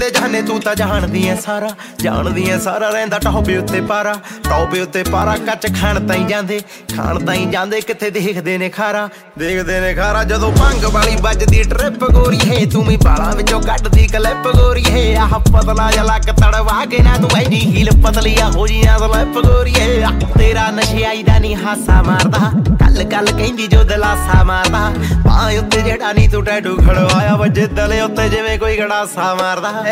ਤੇ ਜਾਣੇ ਤੂੰ ਤਾਂ ਜਾਣਦੀ ਐ ਸਾਰਾ ਰਹਿੰਦਾ ਟੌਪ ਉੱਤੇ ਪਾਰਾ ਕੱਚ ਖਾਣ ਤਾਈਂ ਜਾਂਦੇ ਕਿੱਥੇ ਦੇਖਦੇ ਨੇ ਖਾਰਾ ਜਦੋਂ ਭੰਗ ਵਾਲੀ ਵੱਜਦੀ ਟ੍ਰਿਪ ਗੋਰੀਏ ਤੂੰ ਵੀ ਬਾਲਾਂ ਵਿੱਚੋਂ ਕੱਢਦੀ ਕਲਿੱਪ ਗੋਰੀਏ ਆਹ ਪਤਲਾ ਜਿਹਾ ਲੱਕ ਤੜਵਾ ਕੇ ਨਾ ਤੂੰ ਐਨੀ ਹੀਲ ਪਤਲੀਆ ਹੋ ਜੀਆਂ ਸਲਿੱਪ ਗੋਰੀਏ ਤੇਰਾ ਨਸ਼ਿਆਈ ਦਾ ਨੀ ਹਾਸਾ ਮਾਰਦਾ ਕੱਲ ਕਹਿੰਦੀ ਜੋ ਦਲਾਸਾ ਮਾਰਦਾ ਬਾਹ ਉੱਤੇ ਜਿਹੜਾ ਨੀ ਤੂੰ ਟੈਟੂ ਖੜਵਾਇਆ ਵੱਜੇ ਦਲੇ ਉੱਤੇ ਜਿਵੇਂ ਕੋਈ ਗੜਾਸਾ ਮਾਰਦਾ